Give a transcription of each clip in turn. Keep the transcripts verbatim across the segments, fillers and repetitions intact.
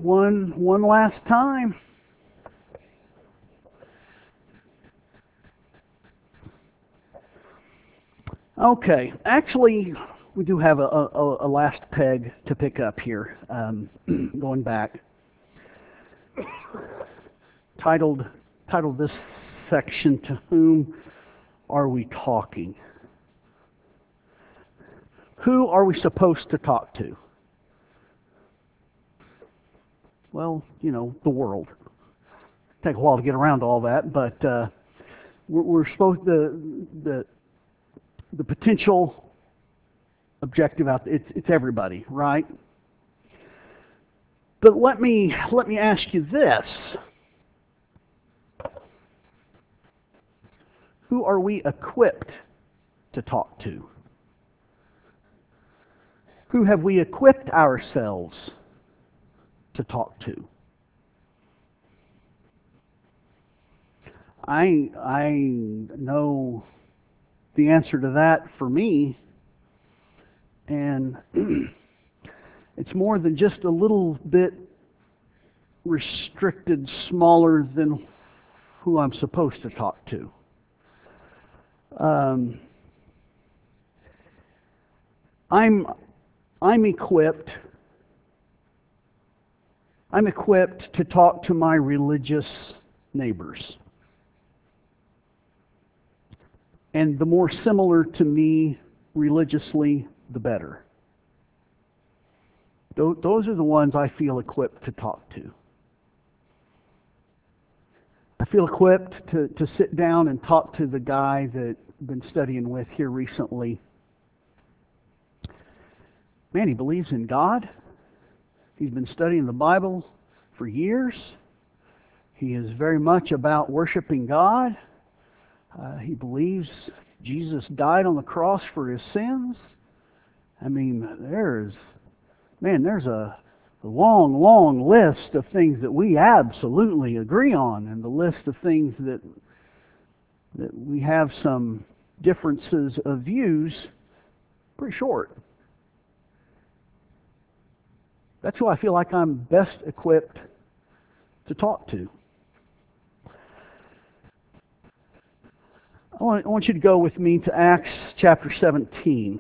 one one last time. Okay, actually, we do have a, a, a last peg to pick up here. Um, going back, titled titled this section, "To whom are we talking?" Who are we supposed to talk to? Well, you know, the world. Take a while to get around to all that, but uh, we're, we're supposed the the the potential objective out there, it's it's everybody, right? But let me let me ask you this: who are we equipped to talk to? Who have we equipped ourselves to talk to? I I know the answer to that for me, and it's more than just a little bit restricted, smaller than who I'm supposed to talk to. Um, I'm I'm equipped. I'm equipped to talk to my religious neighbors. And the more similar to me religiously, the better. Those are the ones I feel equipped to talk to. I feel equipped to, to sit down and talk to the guy that I've been studying with here recently. Man, he believes in God. He's been studying the Bible for years. He is very much about worshiping God. Uh, he believes Jesus died on the cross for his sins. I mean, there's, man, there's a long, long list of things that we absolutely agree on, and the list of things that that we have some differences of views, pretty short. That's who I feel like I'm best equipped to talk to. I want, I want you to go with me to Acts chapter seventeen.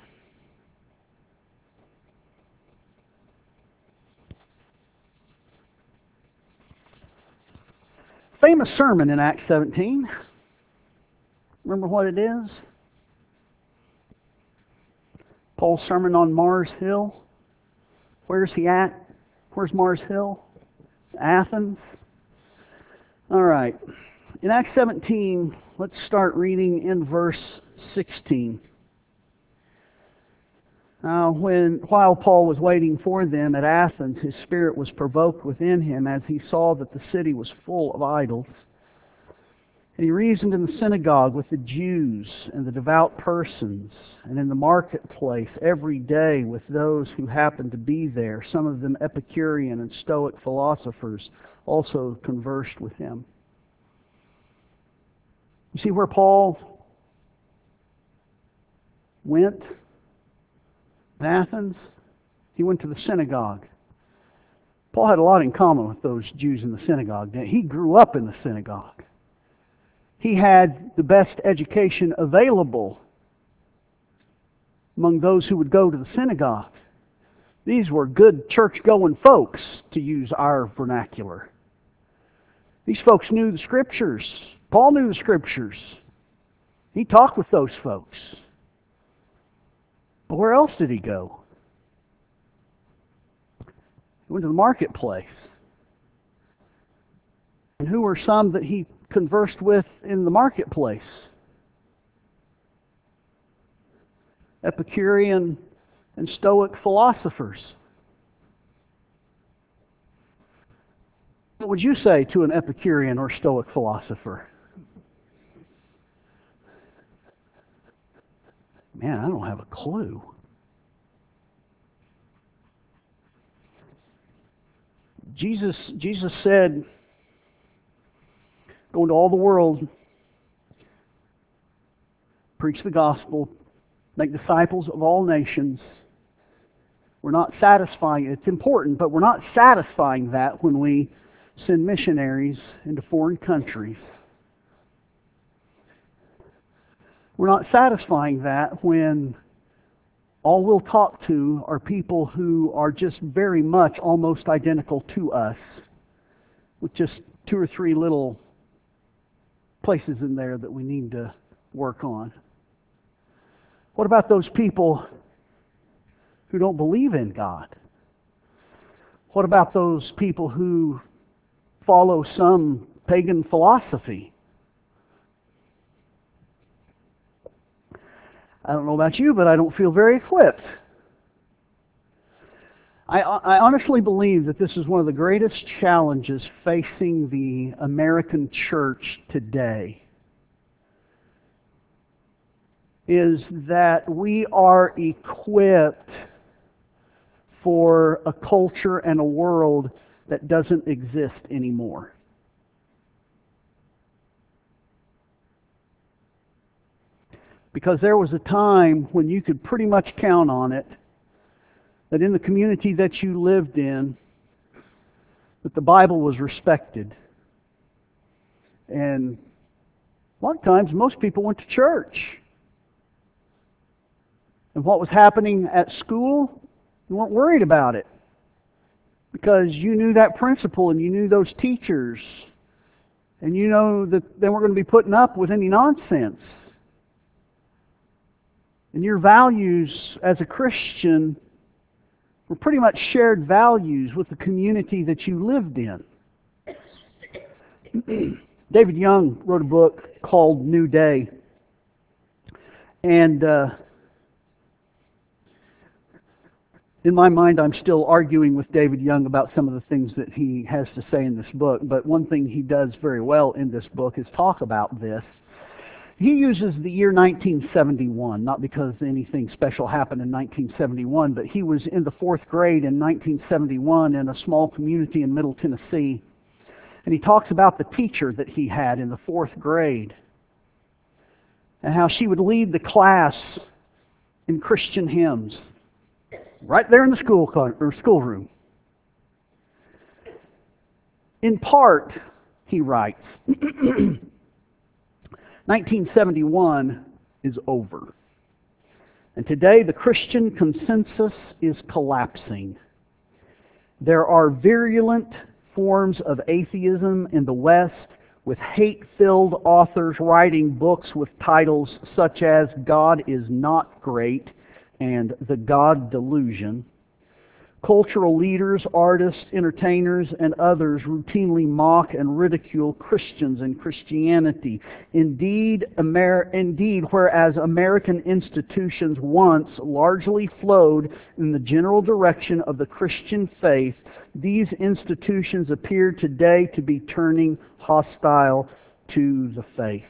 Famous sermon in Acts seventeen. Remember what it is? Paul's sermon on Mars Hill. Where's he at? Where's Mars Hill? Athens. All right. In Acts seventeen, let's start reading in verse sixteen. Now, when, while Paul was waiting for them at Athens, his spirit was provoked within him as he saw that the city was full of idols. And he reasoned in the synagogue with the Jews and the devout persons, and in the marketplace every day with those who happened to be there. Some of them Epicurean and Stoic philosophers also conversed with him. You see where Paul went? In Athens, he went to the synagogue. Paul had a lot in common with those Jews in the synagogue. He grew up in the synagogue. He had the best education available among those who would go to the synagogue. These were good church-going folks, to use our vernacular. These folks knew the Scriptures. Paul knew the Scriptures. He talked with those folks. But where else did he go? He went to the marketplace. And who were some that he conversed with in the marketplace? Epicurean and Stoic philosophers. What would you say to an Epicurean or Stoic philosopher? Man, I don't have a clue. Jesus, Jesus said, go into all the world, preach the gospel, make disciples of all nations, We're not satisfying, it's important, but we're not satisfying that when we send missionaries into foreign countries. We're not satisfying that when all we'll talk to are people who are just very much almost identical to us, with just two or three little places in there that we need to work on. What about those people who don't believe in God? What about those people who follow some pagan philosophy? I don't know about you, but I don't feel very equipped. I, I honestly believe that this is one of the greatest challenges facing the American church today, is that we are equipped for a culture and a world that doesn't exist anymore. Because there was a time when you could pretty much count on it that in the community that you lived in, that the Bible was respected. And a lot of times most people went to church. And what was happening at school, you weren't worried about it. Because you knew that principal and you knew those teachers. And you know that they weren't going to be putting up with any nonsense. And your values as a Christian were pretty much shared values with the community that you lived in. David Young wrote a book called New Day. And uh, in my mind, I'm still arguing with David Young about some of the things that he has to say in this book. But one thing he does very well in this book is talk about this. He uses the year nineteen seventy-one, not because anything special happened in nineteen seventy-one, but he was in the fourth grade in nineteen seventy-one in a small community in Middle Tennessee. And he talks about the teacher that he had in the fourth grade and how she would lead the class in Christian hymns right there in the school car, or schoolroom. In part, he writes, nineteen seventy-one is over. And today the Christian consensus is collapsing. There are virulent forms of atheism in the West, with hate-filled authors writing books with titles such as God is Not Great and The God Delusion. Cultural leaders, artists, entertainers, and others routinely mock and ridicule Christians and Christianity. Indeed, Amer- indeed, whereas American institutions once largely flowed in the general direction of the Christian faith, these institutions appear today to be turning hostile to the faith.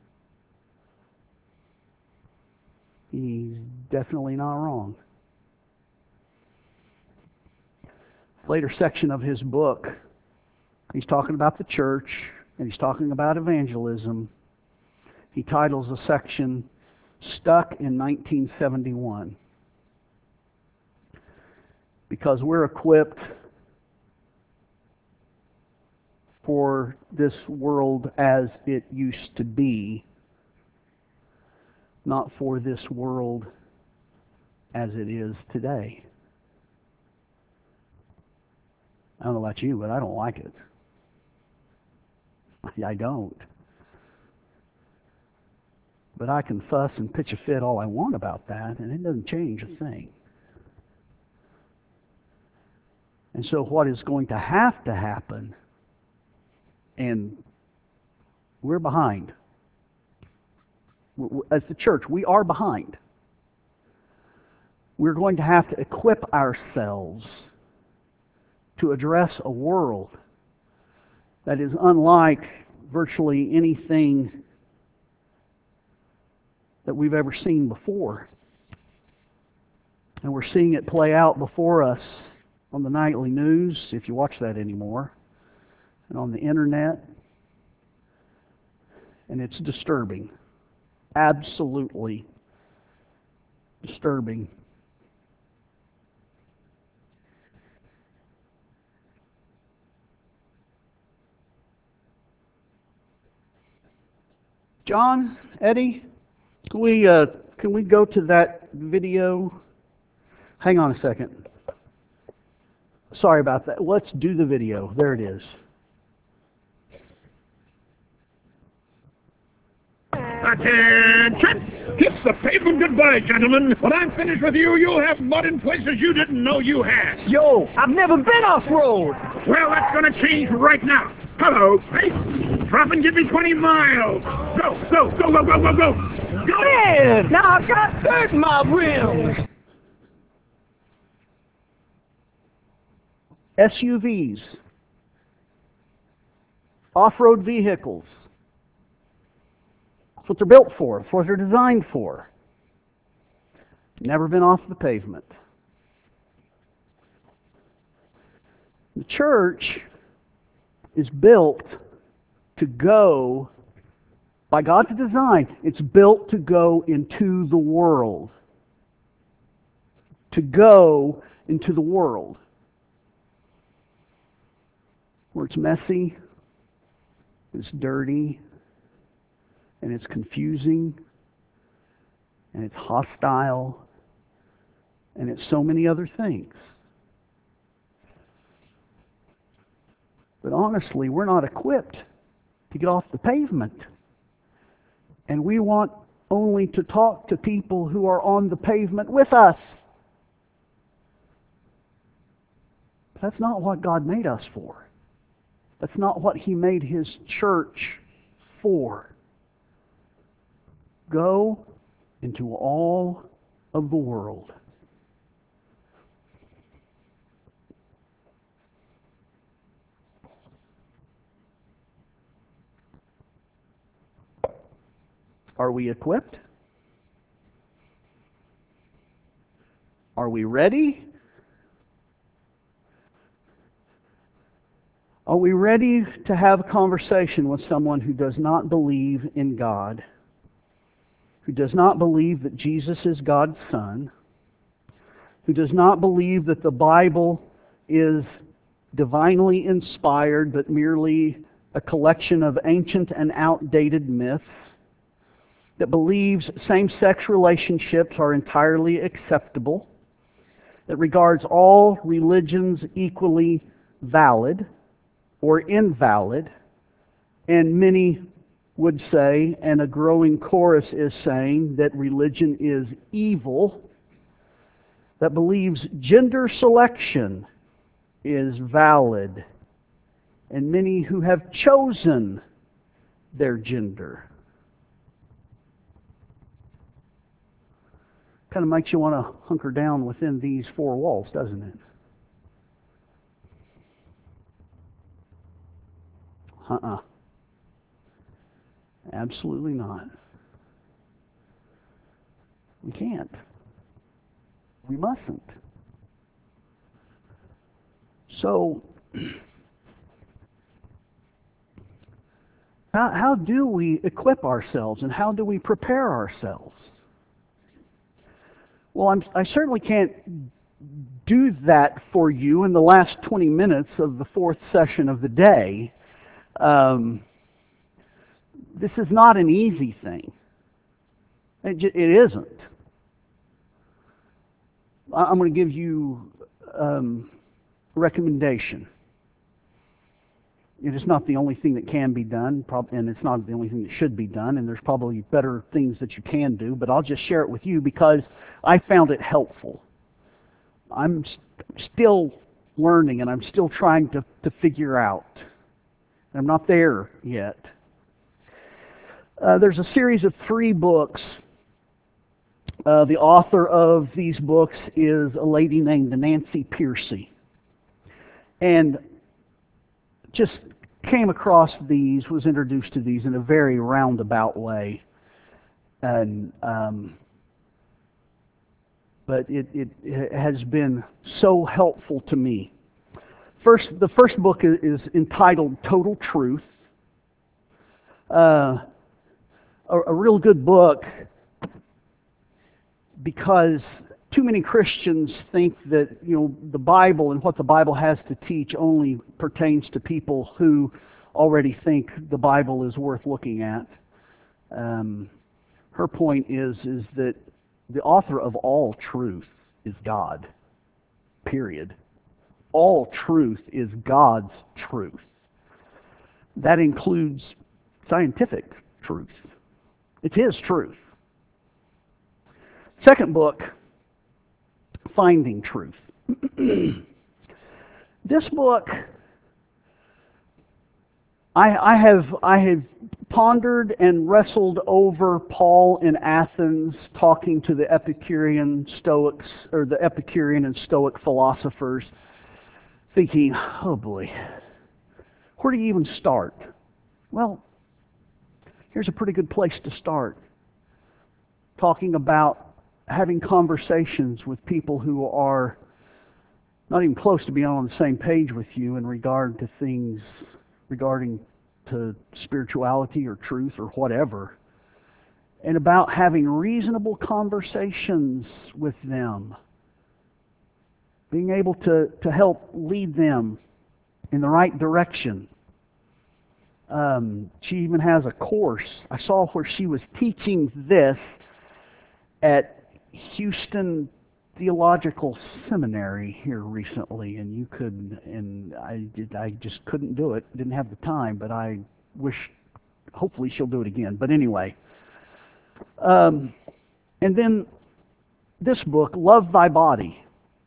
He's definitely not wrong. Later section of his book, he's talking about the church, and he's talking about evangelism. He titles a section, Stuck in nineteen seventy-one. Because we're equipped for this world as it used to be, not for this world as it is today. I don't know about you, but I don't like it. I don't. But I can fuss and pitch a fit all I want about that, and it doesn't change a thing. And so what is going to have to happen, and we're behind. As the church, we are behind. We're going to have to equip ourselves to address a world that is unlike virtually anything that we've ever seen before. And we're seeing it play out before us on the nightly news, if you watch that anymore, and on the internet. And it's disturbing. Absolutely disturbing. John, Eddie, can we uh, can we go to that video? Hang on a second. Sorry about that. Let's do the video. There it is. Attention! Kiss the pavement goodbye, gentlemen. When I'm finished with you, you'll have mud in places you didn't know you had. Yo, I've never been off-road. Well, that's going to change right now. Hello, hey. Drop and give me twenty miles. Go, go, go, go, go, go, go. Go! Man, now I got dirt in my rims. S U Vs, off-road vehicles. That's what they're built for. That's what they're designed for. Never been off the pavement. The church is built to go, by God's design, it's built to go into the world. To go into the world. Where it's messy, it's dirty, and it's confusing, and it's hostile, and it's so many other things. But honestly, we're not equipped to get off the pavement. And we want only to talk to people who are on the pavement with us. But that's not what God made us for. That's not what He made His church for. Go into all of the world. Are we equipped? Are we ready? Are we ready to have a conversation with someone who does not believe in God, who does not believe that Jesus is God's Son, who does not believe that the Bible is divinely inspired but merely a collection of ancient and outdated myths, that believes same-sex relationships are entirely acceptable, that regards all religions equally valid or invalid, and many would say, and a growing chorus is saying, that religion is evil, that believes gender selection is valid, and many who have chosen their gender. Kind of makes you want to hunker down within these four walls, doesn't it? Uh-uh. Absolutely not. We can't. We mustn't. So, how, how do we equip ourselves and how do we prepare ourselves? Well, I'm, I certainly can't do that for you in the last twenty minutes of the fourth session of the day. Um, this is not an easy thing. It, it isn't. I'm going to give you um, a recommendation. It is not the only thing that can be done, and it's not the only thing that should be done, and there's probably better things that you can do, but I'll just share it with you because I found it helpful. I'm st- still learning, and I'm still trying to, to figure out. I'm not there yet. Uh, there's a series of three books. Uh, the author of these books is a lady named Nancy Pearcey. And just came across these, was introduced to these in a very roundabout way. And um, but it, it, it has been so helpful to me. First, the first book is, is entitled Total Truth. Uh, a, a real good book because too many Christians think that, you know, the Bible and what the Bible has to teach only pertains to people who already think the Bible is worth looking at. Um, her point is is that the author of all truth is God. Period. All truth is God's truth. That includes scientific truth. It's His truth. Second book, Finding Truth. This book, I, I have I have pondered and wrestled over Paul in Athens talking to the Epicurean Stoics, or the Epicurean and Stoic philosophers, thinking, oh boy, where do you even start? Well, here's a pretty good place to start. Talking about having conversations with people who are not even close to being on the same page with you in regard to things regarding to spirituality or truth or whatever, and about having reasonable conversations with them, being able to, to help lead them in the right direction. Um, she even has a course. I saw where she was teaching this at Houston Theological Seminary here recently, and you could, and I did, I just couldn't do it. Didn't have the time, but I wish, hopefully she'll do it again. But anyway, um, and then this book, Love Thy Body.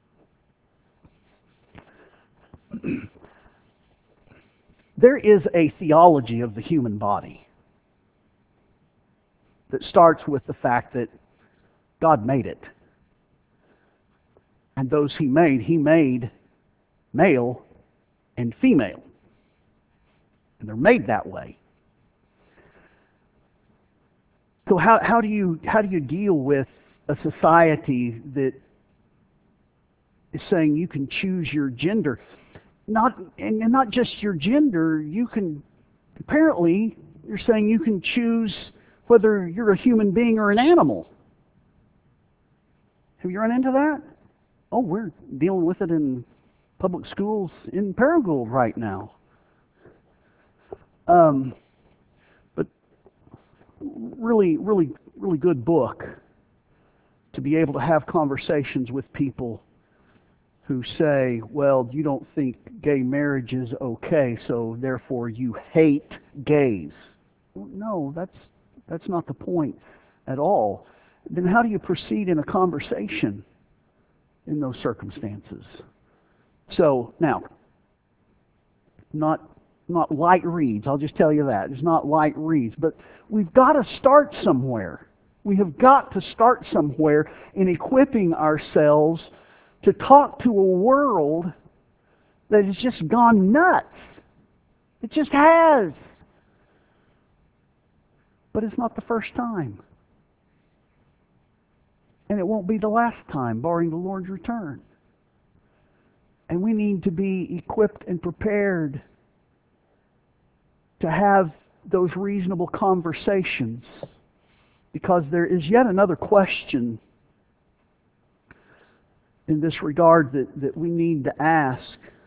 There is a theology of the human body that starts with the fact that God made it. And those He made, He made male and female. And they're made that way. So how, how do you how do you deal with a society that is saying you can choose your gender? Not and not just your gender, you can apparently you're saying you can choose whether you're a human being or an animal. Have you run into that? Oh, we're dealing with it in public schools in Paragould right now. Um, but really, really, really good book to be able to have conversations with people who say, well, you don't think gay marriage is okay, so therefore you hate gays. Well, no, that's that's not the point at all. Then how do you proceed in a conversation in those circumstances? So now, not not light reads, I'll just tell you that. It's not light reads, but we've got to start somewhere. We have got to start somewhere in equipping ourselves to talk to a world that has just gone nuts. It just has. But it's not the first time. And it won't be the last time, barring the Lord's return. And we need to be equipped and prepared to have those reasonable conversations, because there is yet another question in this regard that, that we need to ask.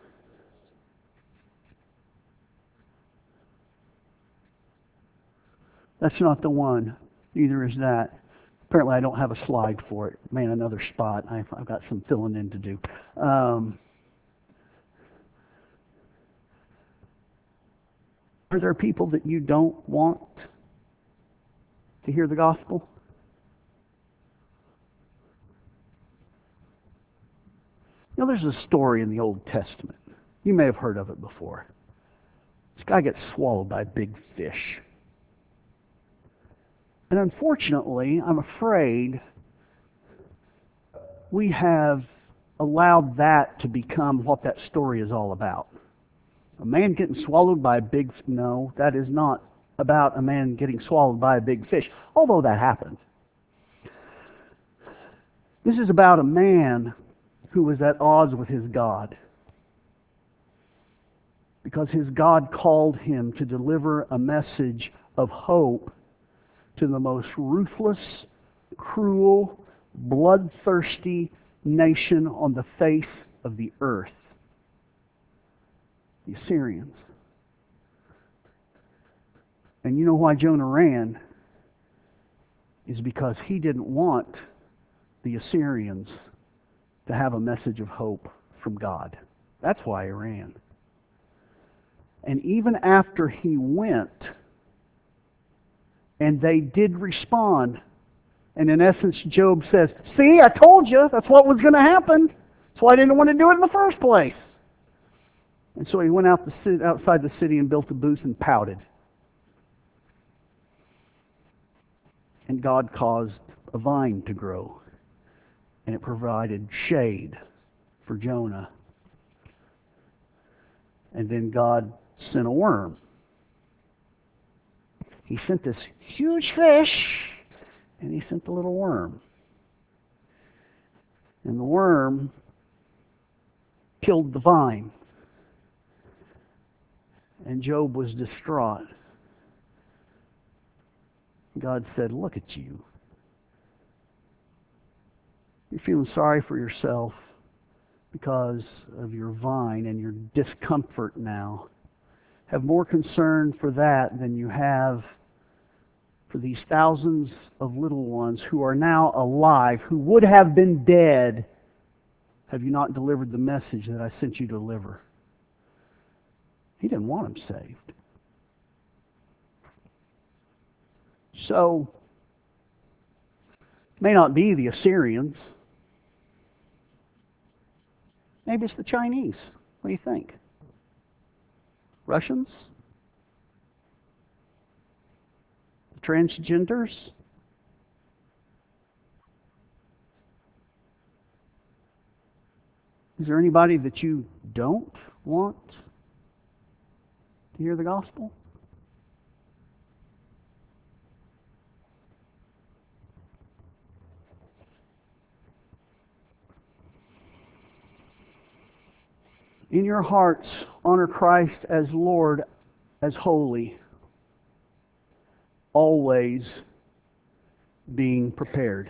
That's not the one. Neither is that. Apparently I don't have a slide for it. Man, another spot. I've, I've got some filling in to do. Um, are there people that you don't want to hear the gospel? You know, there's a story in the Old Testament. You may have heard of it before. This guy gets swallowed by a big fish. And unfortunately, I'm afraid we have allowed that to become what that story is all about. A man getting swallowed by a big... No, that is not about a man getting swallowed by a big fish, although that happened. This is about a man who was at odds with his God, because his God called him to deliver a message of hope to the most ruthless, cruel, bloodthirsty nation on the face of the earth, the Assyrians. And you know why Jonah ran? is because he didn't want the Assyrians to have a message of hope from God. That's why he ran. And even after he went, and they did respond, and in essence Job says, see, I told you that's what was going to happen. That's why I didn't want to do it in the first place. And so he went out the city, outside the city and built a booth and pouted. And God caused a vine to grow, and it provided shade for Jonah. And then God sent a worm. He sent this huge fish, and he sent the little worm. And the worm killed the vine. And Job was distraught. God said, look at you. You're feeling sorry for yourself because of your vine and your discomfort now. Have more concern for that than you have for these thousands of little ones who are now alive, who would have been dead have you not delivered the message that I sent you to deliver. He didn't want them saved. So, it may not be the Assyrians. Maybe it's the Chinese. What do you think? Russians? Transgenders? Is there anybody that you don't want to hear the gospel? In your hearts, honor Christ as Lord, as holy, always being prepared.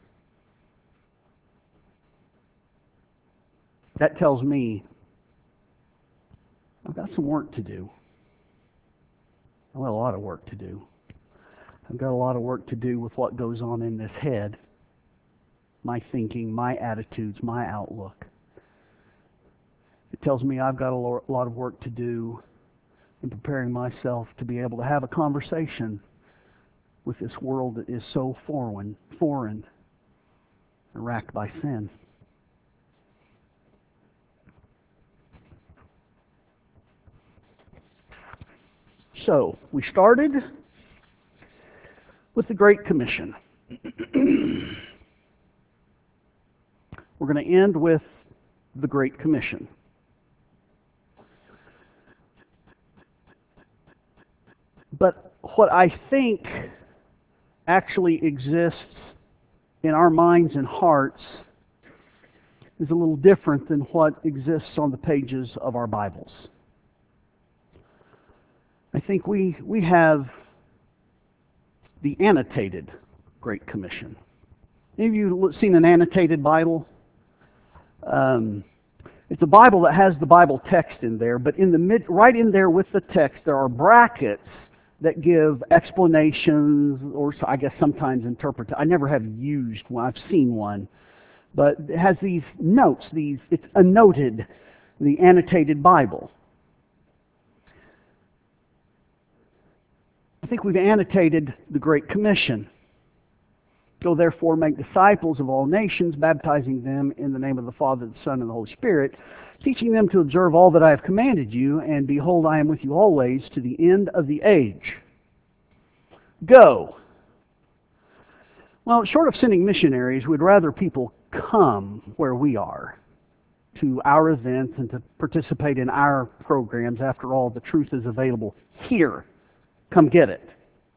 That tells me I've got some work to do. I've got a lot of work to do. I've got a lot of work to do with what goes on in this head, my thinking, my attitudes, my outlook. It tells me I've got a lot of work to do in preparing myself to be able to have a conversation with this world that is so foreign, foreign and racked by sin. So, we started with the Great Commission. We're going to end with the Great Commission. But what I think actually exists in our minds and hearts is a little different than what exists on the pages of our Bibles. I think we, we have the annotated Great Commission. Any of you seen an annotated Bible? Um, it's a Bible that has the Bible text in there, but in the mid, right in there with the text, there are brackets that give explanations, or I guess sometimes interpret. I never have used one. I've seen one, but it has these notes. These it's annotated, the annotated Bible. I think we've annotated the Great Commission. Go therefore, make disciples of all nations, baptizing them in the name of the Father, the Son, and the Holy Spirit, teaching them to observe all that I have commanded you, and behold, I am with you always to the end of the age. Go. Well, short of sending missionaries, we'd rather people come where we are, to our events and to participate in our programs. After all, the truth is available here. Come get it.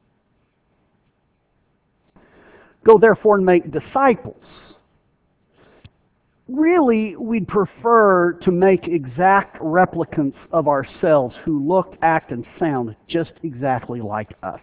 Go therefore and make disciples. Really, we'd prefer to make exact replicants of ourselves who look, act, and sound just exactly like us.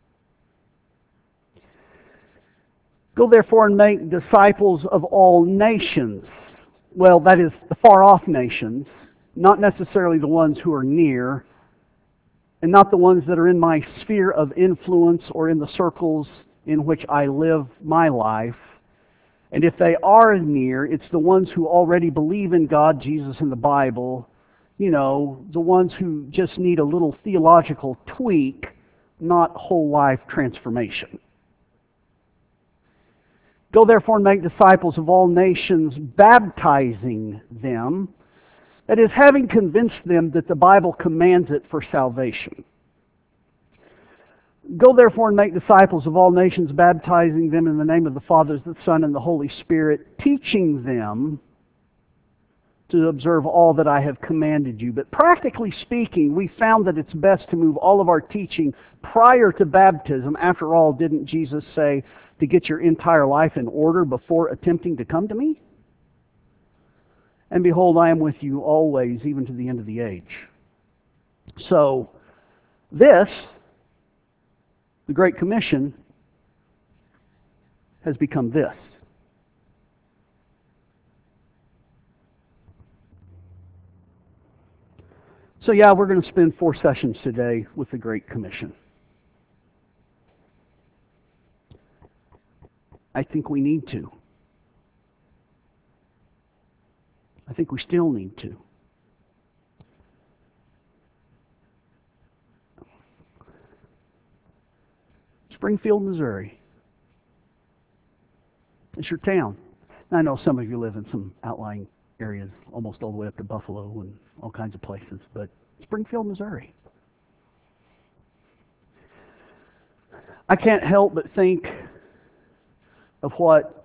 Go therefore and make disciples of all nations. Well, that is the far-off nations, not necessarily the ones who are near, and not the ones that are in my sphere of influence or in the circles in which I live my life. And if they are near, it's the ones who already believe in God, Jesus, and the Bible, you know, the ones who just need a little theological tweak, not whole life transformation. Go therefore and make disciples of all nations, baptizing them, that is, having convinced them that the Bible commands it for salvation. Go therefore and make disciples of all nations, baptizing them in the name of the Father, the Son, and the Holy Spirit, teaching them to observe all that I have commanded you. But practically speaking, we found that it's best to move all of our teaching prior to baptism. After all, didn't Jesus say to get your entire life in order before attempting to come to me? And behold, I am with you always, even to the end of the age. So, this, the Great Commission, has become this. So yeah, we're going to spend four sessions today with the Great Commission. I think we need to. I think we still need to. Springfield, Missouri. It's your town. And I know some of you live in some outlying areas, almost all the way up to Buffalo and all kinds of places, but Springfield, Missouri. I can't help but think of what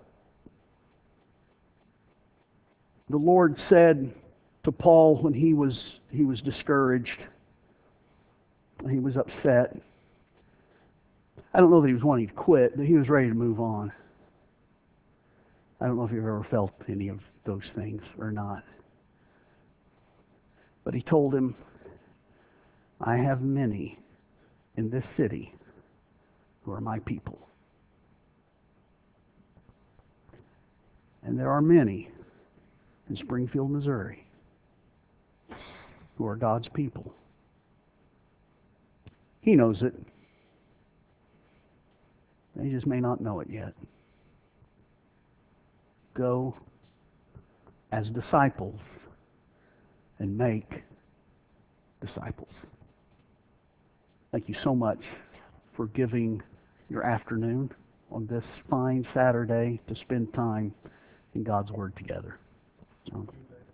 the Lord said to Paul when he was he was discouraged. He was upset. I don't know that he was wanting to quit, but he was ready to move on. I don't know if you've ever felt any of those things or not. But he told him, I have many in this city who are my people. And there are many in Springfield, Missouri who are God's people. He knows it. They just may not know it yet. Go as disciples and make disciples. Thank you so much for giving your afternoon on this fine Saturday to spend time in God's Word together. John.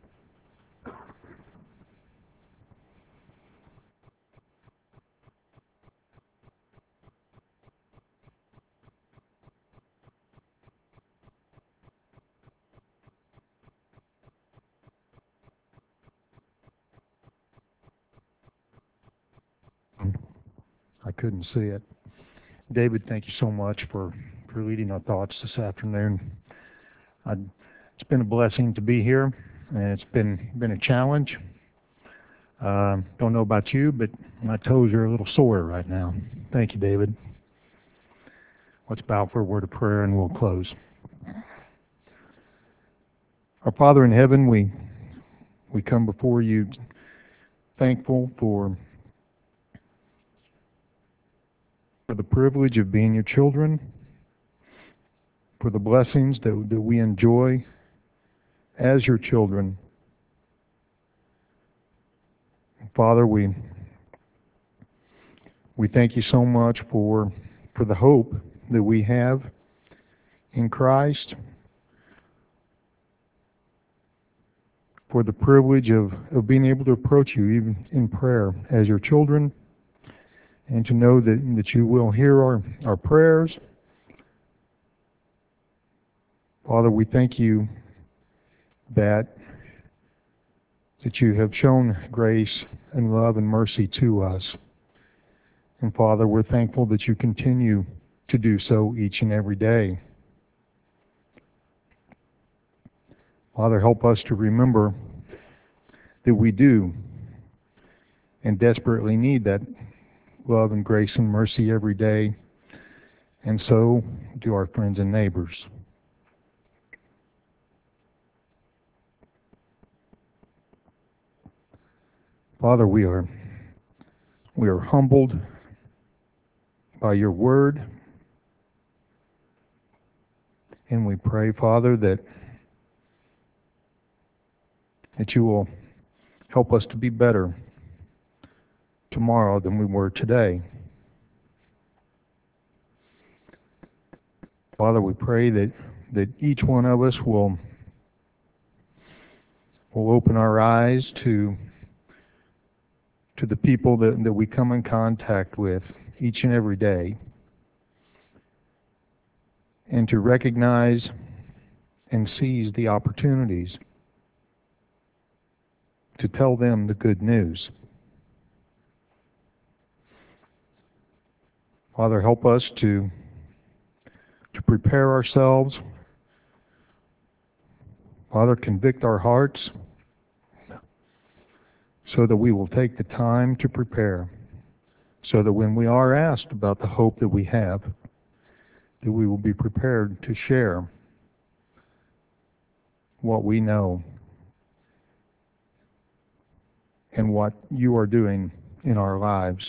I couldn't see it. David, thank you so much for, for leading our thoughts this afternoon. I, it's been a blessing to be here, and it's been been a challenge. Uh, don't know about you, but my toes are a little sore right now. Thank you, David. Let's bow for a word of prayer, and we'll close. Our Father in heaven, we we come before you thankful for for the privilege of being your children, for the blessings that, that we enjoy as your children. Father, we we thank you so much for for the hope that we have in Christ, for the privilege of, of being able to approach you even in prayer as your children, and to know that, that you will hear our, our prayers. Father, we thank you that that you have shown grace and love and mercy to us. And Father, we're thankful that you continue to do so each and every day. Father, help us to remember that we do and desperately need that love and grace and mercy every day, and so do our friends and neighbors. Father, we are we are humbled by your word. And we pray, Father, that that you will help us to be better tomorrow than we were today. Father, we pray that, that each one of us will, will open our eyes to, to the people that, that we come in contact with each and every day, and to recognize and seize the opportunities to tell them the good news. Father, help us to to prepare ourselves. Father, convict our hearts so that we will take the time to prepare, so that when we are asked about the hope that we have, that we will be prepared to share what we know and what you are doing in our lives.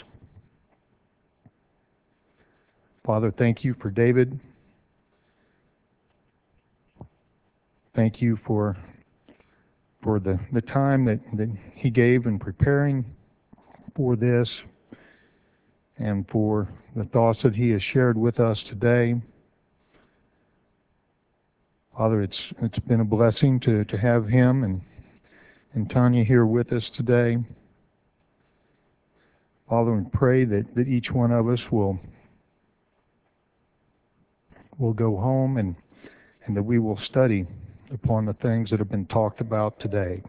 Father, thank you for David. Thank you for for the, the time that, that he gave in preparing for this, and for the thoughts that he has shared with us today. Father, it's it's been a blessing to, to have him and, and Tanya here with us today. Father, we pray that, that each one of us will will go home and, and that we will study upon the things that have been talked about today.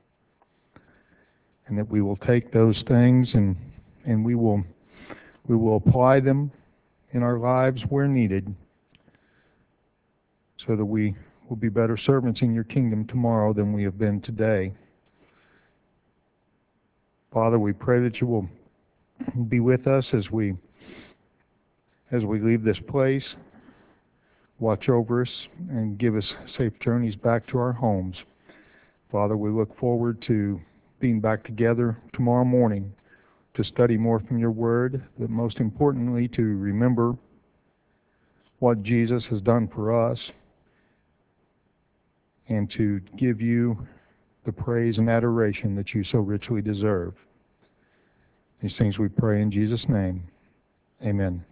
And that we will take those things and and we will we will apply them in our lives where needed, so that we will be better servants in your kingdom tomorrow than we have been today. Father, we pray that you will be with us as we as we leave this place. Watch over us and give us safe journeys back to our homes. Father, we look forward to being back together tomorrow morning to study more from your word, but most importantly to remember what Jesus has done for us, and to give you the praise and adoration that you so richly deserve. These things we pray in Jesus' name. Amen.